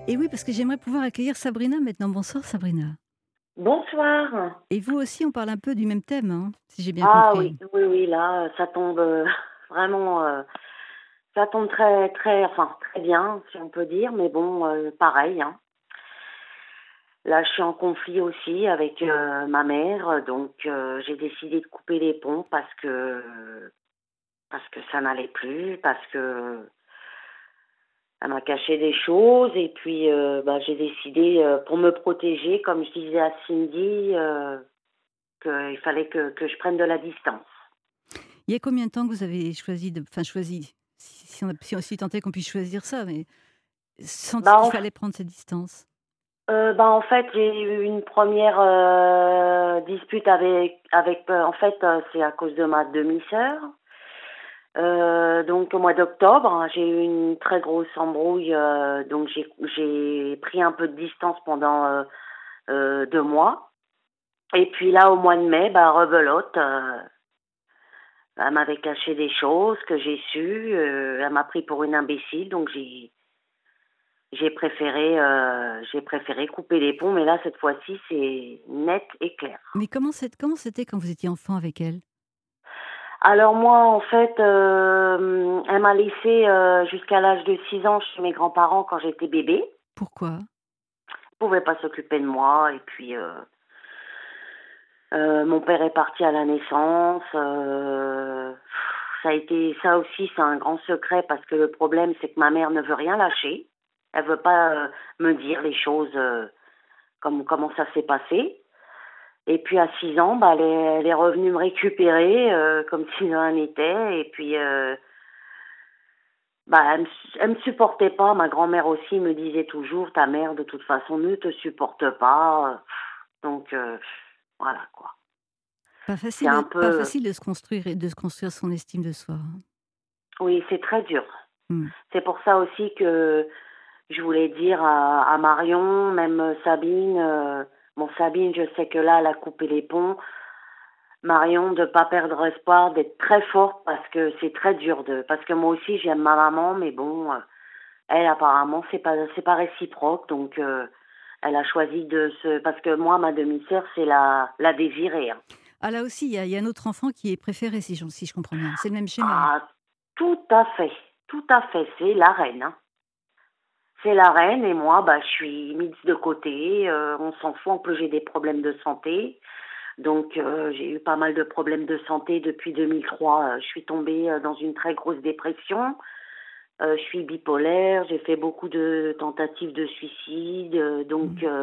Et oui, parce que j'aimerais pouvoir accueillir Sabrina maintenant. Bonsoir Sabrina. Bonsoir. Et vous aussi, on parle un peu du même thème, hein, si j'ai bien Ah compris. oui, oui, oui, là, ça tombe vraiment, ça tombe très, très, enfin, très bien, si on peut dire, mais bon, pareil, hein. Là, je suis en conflit aussi avec ma mère, donc j'ai décidé de couper les ponts parce que ça n'allait plus, parce que elle m'a caché des choses, et puis j'ai décidé pour me protéger, comme je disais à Cindy, qu'il fallait que je prenne de la distance. Il y a combien de temps que vous avez choisi enfin choisi, si tant est qu'on puisse choisir ça, mais senti Bah, qu'il en fallait prendre cette distance? En fait, j'ai eu une première dispute en fait, c'est à cause de ma demi-sœur. Donc au mois d'octobre, hein, j'ai eu une très grosse embrouille, donc j'ai pris un peu de distance pendant 2 mois. Et puis là, au mois de mai, bah rebelote, elle m'avait caché des choses que j'ai su, elle m'a pris pour une imbécile, donc j'ai préféré couper les ponts, mais là, cette fois-ci, c'est net et clair. Mais comment c'était quand vous étiez enfant avec elle? Alors moi, en fait, elle m'a laissée jusqu'à l'âge de 6 ans chez mes grands-parents quand j'étais bébé. Pourquoi? Elle pouvait pas s'occuper de moi, et puis mon père est parti à la naissance. Ça a été ça aussi, c'est un grand secret, parce que le problème, c'est que ma mère ne veut rien lâcher. Elle veut pas me dire les choses, comme comment ça s'est passé. Et puis à 6 ans, bah, elle est revenue me récupérer comme si de rien n'était. Et puis, elle me supportait pas. Ma grand-mère aussi me disait toujours, ta mère de toute façon ne te supporte pas. Donc voilà quoi. C'est un Pas peu, facile de se construire et de se construire son estime de soi, hein. oui, c'est très dur. Mmh. C'est pour ça aussi que je voulais dire à Marion, même Sabine. Bon, Sabine, je sais que là, elle a coupé les ponts. Marion, de pas perdre espoir, d'être très forte, parce que c'est très dur parce que moi aussi j'aime ma maman, mais bon, elle apparemment c'est pas réciproque, donc elle a choisi parce que moi, ma demi-sœur, c'est la désirée, hein. Ah là aussi, il y a un autre enfant qui est préféré si je comprends bien. C'est le même schéma? Ah, tout à fait, c'est la reine, hein. C'est la reine, et moi, bah, je suis mise de côté, on s'en fout. En plus, j'ai des problèmes de santé. Donc, j'ai eu pas mal de problèmes de santé depuis 2003. Je suis tombée dans une très grosse dépression. Je suis bipolaire. J'ai fait beaucoup de tentatives de suicide. Donc, Mmh.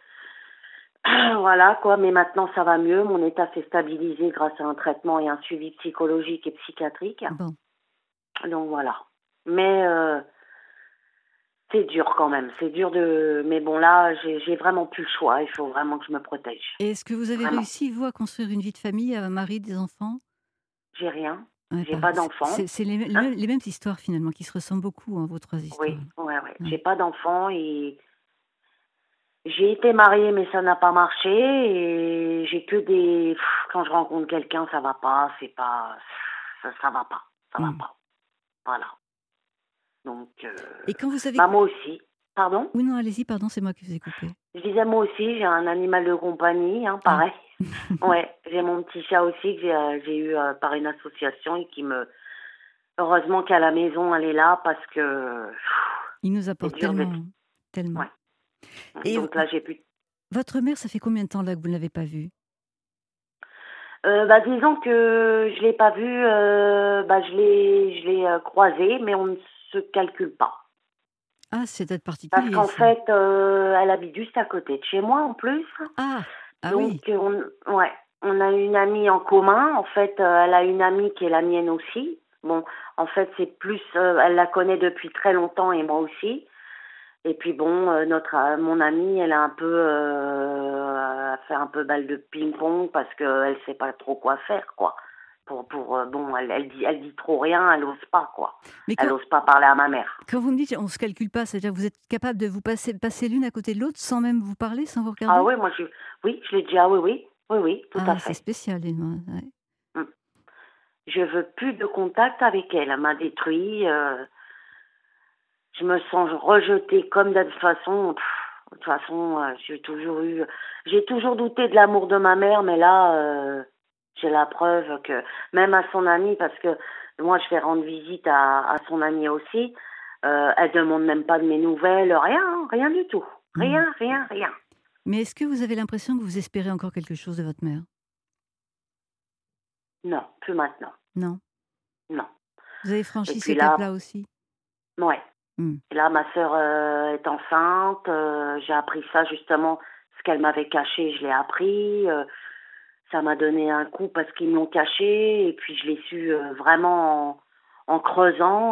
voilà quoi. Mais maintenant, ça va mieux. Mon état s'est stabilisé grâce à un traitement et un suivi psychologique et psychiatrique. Bon. Donc, voilà. Mais c'est dur quand même. C'est dur de. Mais bon, là, j'ai vraiment plus le choix. Il faut vraiment que je me protège. Et est-ce que vous avez Vraiment. réussi, vous, à construire une vie de famille, un mari, des enfants? J'ai rien. Ouais, J'ai pas pareil, d'enfant. c'est Hein. les mêmes histoires finalement qui se ressemblent beaucoup, hein, vos 3 histoires. Oui, ouais, ouais. Ouais. J'ai pas d'enfant, et j'ai été mariée, mais ça n'a pas marché, et j'ai que des. Quand je rencontre quelqu'un, ça va pas, c'est pas. Ça va pas, ça va Mmh. pas. Voilà. Donc, Et quand vous avez bah moi aussi. Pardon? oui, non, allez-y, pardon, c'est moi qui vous ai coupé. Je disais moi aussi, j'ai un animal de compagnie, hein, Ah. pareil. Ouais, j'ai mon petit chat aussi que j'ai eu par une association, et qui me. Heureusement qu'à la maison, elle est là, parce que Il nous c'est apporte dur d'être. tellement, tellement. Ouais. Et Donc là, j'ai plus. votre mère, ça fait combien de temps là que vous ne l'avez pas vue? Bah, disons que je l'ai pas vue, je l'ai croisée, mais on ne se calcule pas. Ah, c'est peut-être Parce particulier qu'en ça. fait, elle habite juste à côté de chez moi en plus. Ah! Ah Donc oui. ouais, on a une amie en commun. En fait, elle a une amie qui est la mienne aussi. Bon, en fait, c'est plus, elle la connaît depuis très longtemps, et moi aussi. Et puis bon, mon amie, elle a un peu fait un peu balle de ping-pong, parce qu'elle sait pas trop quoi faire, quoi. Bon, elle dit trop rien, elle ose pas, quoi. Mais Elle ose pas parler à ma mère. quand vous me dites: «On se calcule pas», c'est-à-dire que vous êtes capable de vous passer l'une à côté de l'autre sans même vous parler, sans vous Ah regarder? oui, oui, je l'ai dit, ah oui, oui, oui, oui, tout à Ah, c'est fait. spécial, dites moi, ouais. Mm. Je veux plus de contact avec elle. Elle m'a détruit. je me sens rejetée comme de toute façon, j'ai toujours douté de l'amour de ma mère, mais là, j'ai la preuve que même à son amie, parce que moi, je vais rendre visite à son amie aussi, elle demande même pas de mes nouvelles, rien, hein, rien du tout. Mmh. Rien, rien, rien. Mais est-ce que vous avez l'impression que vous espérez encore quelque chose de votre mère? Non, plus maintenant. Non? Non. Vous avez Et franchi ce puis là, cap-là aussi? ouais. Mmh. Et là, ma sœur est enceinte. J'ai appris ça justement, ce qu'elle m'avait caché, je l'ai appris. Ça m'a donné un coup parce qu'ils me l'ont caché. Et puis je l'ai su vraiment en creusant.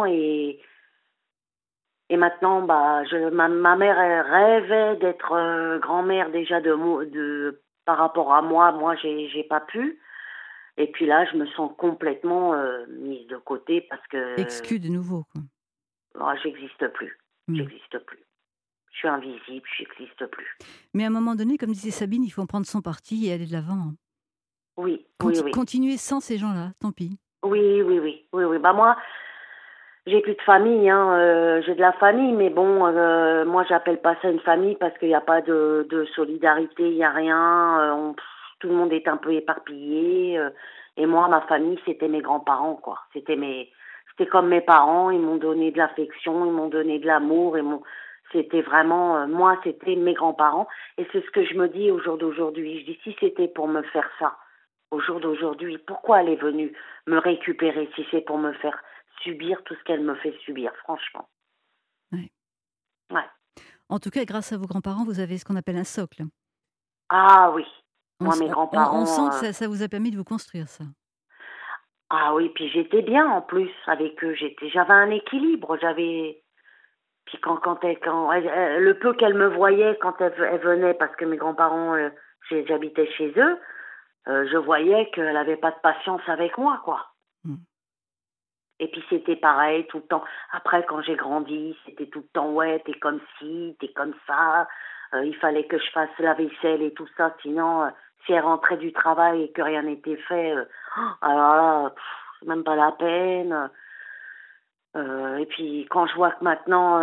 Et maintenant, bah, ma mère, elle rêvait d'être grand-mère déjà par rapport à moi. Moi, j'ai pas pu. Et puis là, je me sens complètement mise de côté parce que Exclue de nouveau, quoi. j'existe plus. Mmh. J'existe plus. Je suis invisible, j'existe plus. Mais à un moment donné, comme disait Sabine, il faut en prendre son parti et aller de l'avant, hein. Oui, oui, oui. Continuez sans ces gens-là, tant pis. Oui, oui, oui, oui, oui. Bah moi, j'ai plus de famille, hein. J'ai de la famille, mais bon, moi j'appelle pas ça une famille parce qu'il n'y a pas de solidarité, il n'y a rien. Tout le monde est un peu éparpillé. Et moi, ma famille, c'était mes grands-parents, quoi. C'était comme mes parents. Ils m'ont donné de l'affection, ils m'ont donné de l'amour, c'était vraiment, moi, c'était mes grands-parents. Et c'est ce que je me dis au jour d'aujourd'hui. Je dis, si c'était pour me faire ça, au jour d'aujourd'hui, pourquoi elle est venue me récupérer si c'est pour me faire subir tout ce qu'elle me fait subir, franchement. Ouais. Ouais. En tout cas, grâce à vos grands-parents, vous avez ce qu'on appelle un socle. Ah oui, On, moi s- mes on grands-parents, sent que ça vous a permis de vous construire, ça. ah oui, puis j'étais bien en plus avec eux, j'avais un équilibre, puis le peu qu'elle me voyait quand elle venait, parce que mes grands-parents, j'habitais chez eux, je voyais qu'elle avait pas de patience avec moi, quoi. Mmh. Et puis c'était pareil tout le temps. Après, quand j'ai grandi, c'était tout le temps, ouais, t'es comme ci, t'es comme ça. Il fallait que je fasse la vaisselle et tout ça. Sinon, si elle rentrait du travail et que rien n'était fait, alors là, c'est même pas la peine. Et puis quand je vois que maintenant,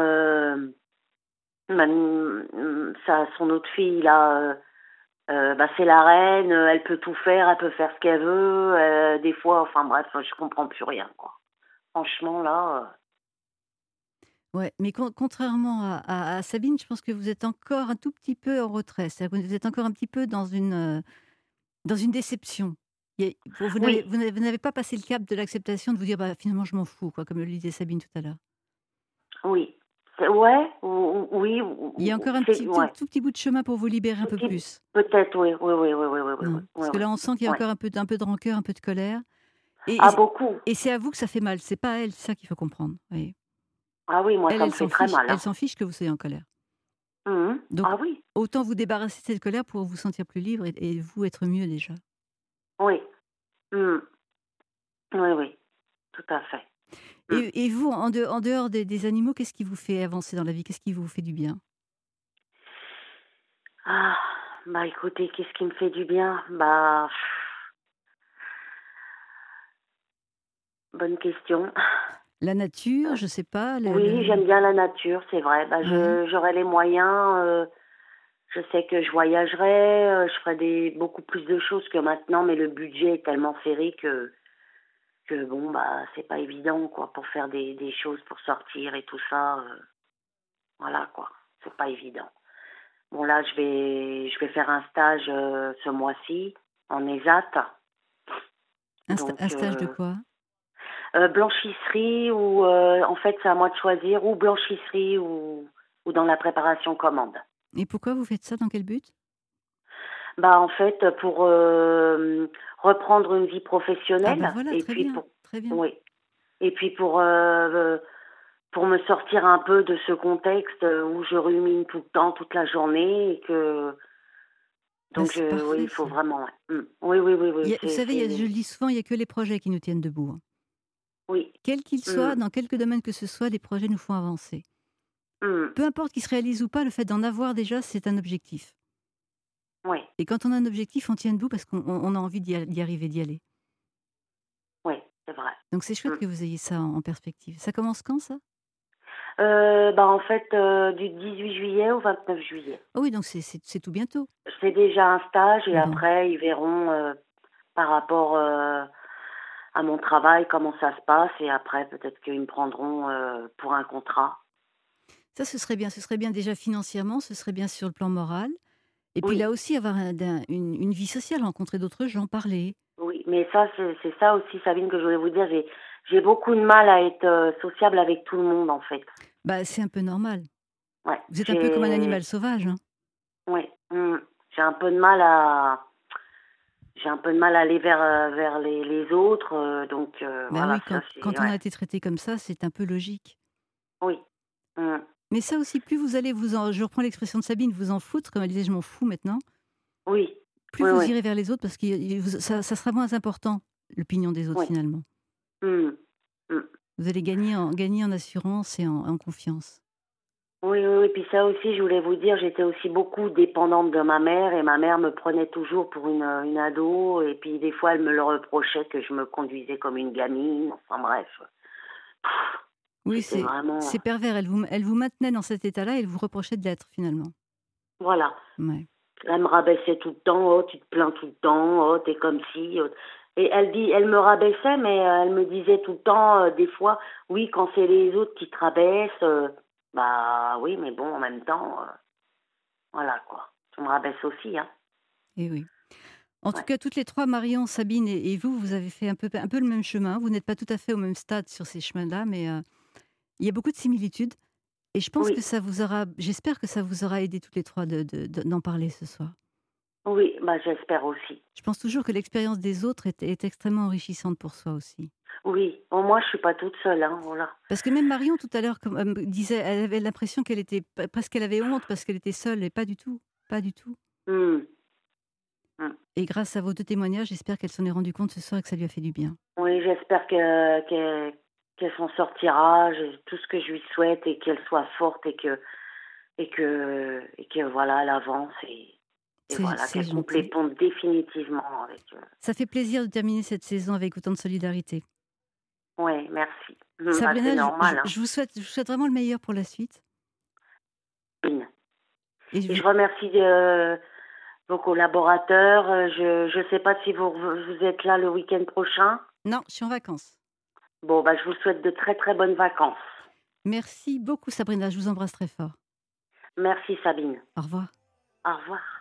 son autre fille, là, bah, c'est la reine, elle peut tout faire, elle peut faire ce qu'elle veut. Des fois, enfin bref, je comprends plus rien, quoi. Franchement, là. Ouais, mais contrairement à Sabine, je pense que vous êtes encore un tout petit peu en retrait. C'est-à-dire que vous êtes encore un petit peu dans une déception. Oui, Vous n'avez pas passé le cap de l'acceptation de vous dire bah, finalement je m'en fous, quoi, comme le disait Sabine tout à l'heure. oui. Ouais, oui, Il y a encore un ouais. tout petit bout de chemin pour vous libérer un Tout peu petit, plus. peut-être, oui, oui, oui, oui, oui, oui, oui, oui, Hein. oui, Parce que oui. là, on sent qu'il y a Ouais. encore un peu de rancœur, un peu de colère. Et, et Ah, c'est beaucoup. et c'est à vous que ça fait mal. C'est pas à elle, c'est ça qu'il faut comprendre. Voyez. Ah oui, moi, Elle, ça me fait très mal, elle hein. s'en fiche que vous soyez en colère. Mhm. Donc, Ah oui, autant vous débarrasser de cette colère pour vous sentir plus libre et vous être mieux déjà. oui. Mhm. Oui, oui, tout à fait. Mhm. Et vous, en dehors des animaux, qu'est-ce qui vous fait avancer dans la vie? Qu'est-ce qui vous fait du bien? Ah, bah écoutez, qu'est-ce qui me fait du bien? Bah, bonne question. La nature, je sais pas, Oui, j'aime bien la nature, c'est vrai. Bah, ouais. j'aurais les moyens. Je sais que je voyagerais, je ferais beaucoup plus de choses que maintenant, mais le budget est tellement serré que bon, bah, c'est pas évident, quoi, pour faire des choses, pour sortir et tout ça. Voilà, quoi. C'est pas évident. Bon, là, je vais faire un stage ce mois-ci en ESAT. Donc, Un stage de quoi? blanchisserie ou, en fait, c'est à moi de choisir, ou blanchisserie ou dans la préparation commande. Et pourquoi vous faites ça? Dans quel but? Bah, en fait, pour reprendre une vie Ah bah professionnelle voilà, et très puis bien, très bien. oui, et puis pour me sortir un peu de ce contexte où je rumine tout le temps, toute la journée et que Bah, donc c'est oui, parfait il faut ça. vraiment, ouais. Oui, oui, oui, oui, Vous savez, je le dis souvent, il y a que les projets qui nous tiennent debout, hein. oui. Quels qu'ils Mmh, soient, dans quelque domaine que ce soit, les projets nous font avancer. mmh, Peu importe qu'ils se réalisent ou pas, le fait d'en avoir déjà, c'est un objectif. oui, Et quand on a un objectif, on tient debout parce qu'on a envie d'y arriver, d'y aller. oui, c'est vrai. Donc c'est chouette Mmh. que vous ayez ça en perspective. Ça commence quand ça? En fait, du 18 juillet au 29 juillet. Ah oui, donc c'est tout bientôt. C'est déjà un stage et Bon. après ils verront, par rapport, à mon travail comment ça se passe et après peut-être qu'ils me prendront, pour un contrat. Ça, ce serait bien. Ce serait bien déjà financièrement, ce serait bien sur le plan moral. Et puis là Oui, aussi, avoir une vie sociale, rencontrer d'autres gens, parler. oui, mais ça c'est ça aussi Sabine que je voulais vous dire, j'ai beaucoup de mal à être, sociable avec tout le monde en fait. Bah, c'est un peu normal. Ouais, Vous êtes un peu comme un animal sauvage, hein. ouais, j'ai un peu de mal à aller vers les autres, donc Ben oui, voilà ça quand c'est on ouais, a été traité comme ça, c'est un peu logique. oui, mmh, Mais ça aussi, plus vous allez vous en je reprends l'expression de Sabine, vous en foutre, comme elle disait: «Je m'en fous maintenant», oui, plus oui, vous oui, irez vers les autres parce que ça sera moins important, l'opinion des autres oui, finalement. mmh, mmh. Vous allez gagner en assurance et en confiance. Oui, oui, oui, puis ça aussi, je voulais vous dire, j'étais aussi beaucoup dépendante de ma mère et ma mère me prenait toujours pour une ado et puis des fois, elle me le reprochait que je me conduisais comme une gamine, enfin bref. Pff, Oui, C'était c'est vraiment pervers, elle vous maintenait dans cet état-là et elle vous reprochait de l'être finalement. voilà. Ouais. Elle me rabaissait tout le temps: «Oh, tu te plains tout le temps, oh, tu comme ci, et elle me rabaissait, mais elle me disait tout le temps, des fois: «Oui, quand c'est les autres qui te rabaissent, bah, oui, mais bon, en même temps, voilà quoi, tu me rabaisses aussi, hein». Et oui. En tout Ouais. cas, toutes les 3, Marion, Sabine et vous, vous avez fait un peu le même chemin. Vous n'êtes pas tout à fait au même stade sur ces chemins-là, mais il y a beaucoup de similitudes et je pense que Oui. ça vous aura j'espère que ça vous aura aidé toutes les 3 d'en parler ce soir. Oui, bah, j'espère aussi. Je pense toujours que l'expérience des autres est extrêmement enrichissante pour soi aussi. Oui, au moins je suis pas toute seule, hein, voilà. Parce que même Marion tout à l'heure comme me disait, elle avait l'impression qu'elle était presque qu'elle avait honte parce qu'elle était seule et pas du tout, pas du tout. Mmh. Mmh. Et grâce à vos 2 témoignages, j'espère qu'elle s'en est rendue compte ce soir et que ça lui a fait du bien. Oui, j'espère qu'elle s'en sortira. Tout ce que je lui souhaite et qu'elle soit forte et que voilà, elle avance et voilà, C'est qu'elle coupe les gentil. ponts définitivement avec, Ça fait plaisir de terminer cette saison avec autant de solidarité. ouais, merci. Bah, c'est Sabrina, normal, hein. je vous souhaite vraiment le meilleur pour la suite Fine. et je Et vous je remercie, vos collaborateurs. Je sais pas si vous êtes là le week-end prochain. non, je suis en vacances. Bon, bah, je vous souhaite de très, très bonnes vacances. Merci beaucoup Sabrina, je vous embrasse très fort. Merci Sabine. Au revoir. Au revoir.